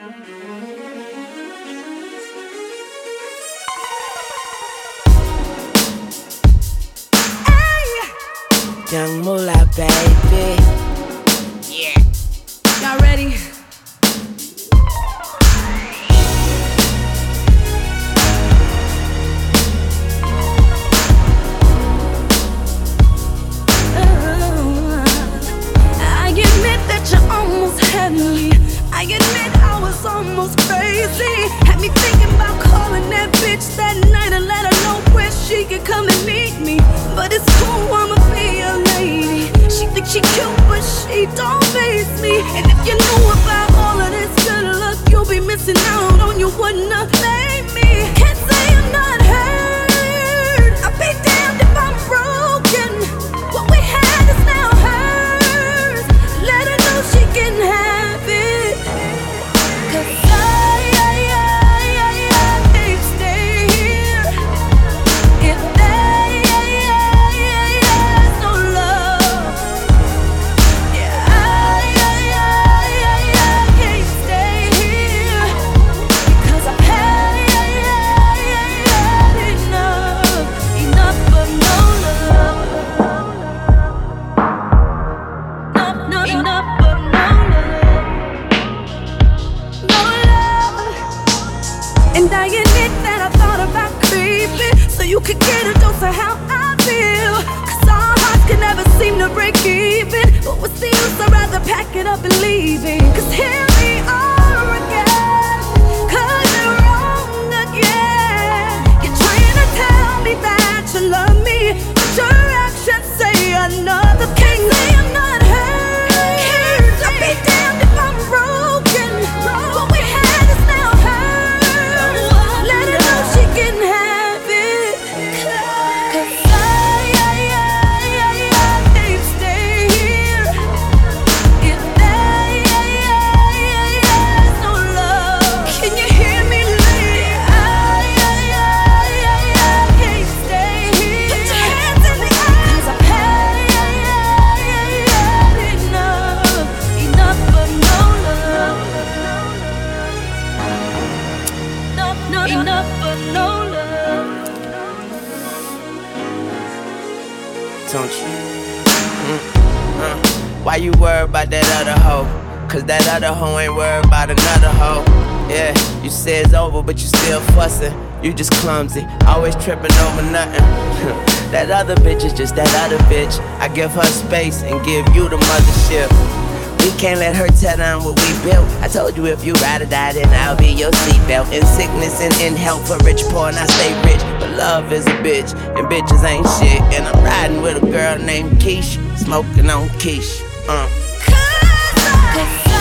Young Moolah, baby. Yeah. Y'all ready? I admit that you almost had me. I admit I was almost crazy. Had me thinking about calling that bitch that night and let her know where she could come and meet me. But it's cool, I'ma be a lady. She thinks she cute, but she don't face me. And if you knew about all of this good luck, you'll be missing out on you wouldn't have made me. Can't say I'm not hurt. I'll be damned if I'm broken. What we had is now hers. Let her know she can have it. 'Cause I can't stay here if there's no love. Yeah, I can't stay here because I've had enough of no love. Enough of no love. No love. And I admit that I thought about creeping so you could get a dose of how I feel. 'Cause our hearts can never seem to break even. But what's the use? I'd rather pack it up and leave it. 'Cause here we are again. 'Cause you're wrong again. You're trying to tell me that you love me, but your actions say another thing. Say I'm not hurt. I'll be damned if I'm broken. What we had is now hers. Let her know she can have it. 'Cause I can't stay here if there's no love. Can you hear me, lady? I can't stay here. Put your hands in the air. 'Cause I've had enough of no love. Enough of no love. Don't you? Why you worried about that other hoe? 'Cause that other hoe ain't worried about another hoe. Yeah, you say it's over, but you still fussing. You just clumsy, always tripping over nothing. That other bitch is just that other bitch. I give her space and give you the mothership. We can't let her tear down what we built. I told you if you ride or die, then I'll be your seatbelt. In sickness and in health, for rich, poor, and I stay rich. But love is a bitch, and bitches ain't shit. And I'm riding with a girl named Keisha, smoking on Keisha. 'Cause